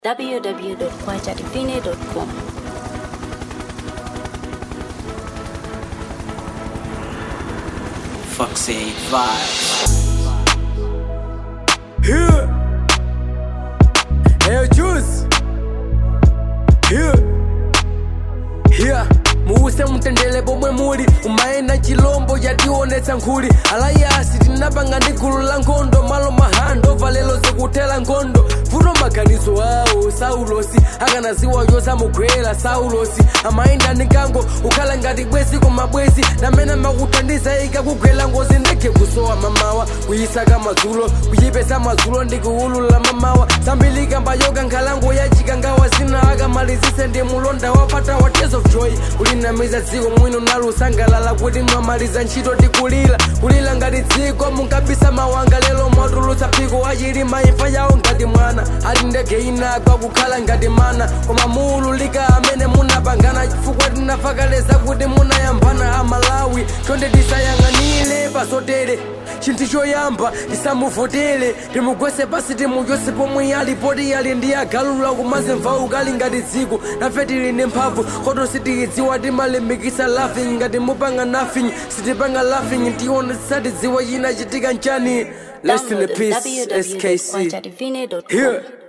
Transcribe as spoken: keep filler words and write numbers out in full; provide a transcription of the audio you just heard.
w w w dot kwacha divine dot com. Foxy Vibes. Here, hey juice. Here, here. Muuse mutendele pomwe muli umaenda chilombo yationetsa nkhuli alayasi tinapanga ndi gulu la nkhondo malo mahando valelo zikutela nkhondo vuto maganizo awo Saulosi akanaziwa yosamugwera Saulosi amaenda ndi kango ukhala ngati bwezi koma bwezi namene makuthandiza ikakugwera ngozi ndekhe kusowa mamawa kuyisaka madzulo kuyipesa madzulo ndi kuwulula mamawa sambilika mbayoka nkhalango yachikangawa zina akamalizise ndi mulonda wapata wa tears of joy kulinamiza dziko mwino nalusangalala kuti mwamaliza ntchito tikulira kulira ngati dziko munkabisa mawanga lero mwatulutsa phiko achilima imfa yawo ngati mwana ali ndege inagwa kukhala ngati mana koma muululika amene munapangana chifukwa tinafakaleza kuti munayambana amalawi chonde tisayang'anire pazotere chinthu choyamba tisamuvotele timugwese pasi timuyose pomwe ali poti ali ndi agalula kumazimva ukali ngati dziko nafe tili ndi mphamvu koto sitidziwa timalimbikitsa laughing ngati mupanga nothing sitipanga laughing tiona tisatidziwa china chitika nchani. Rest in peace S K C. w w w dot kwacha divine dot com. Here.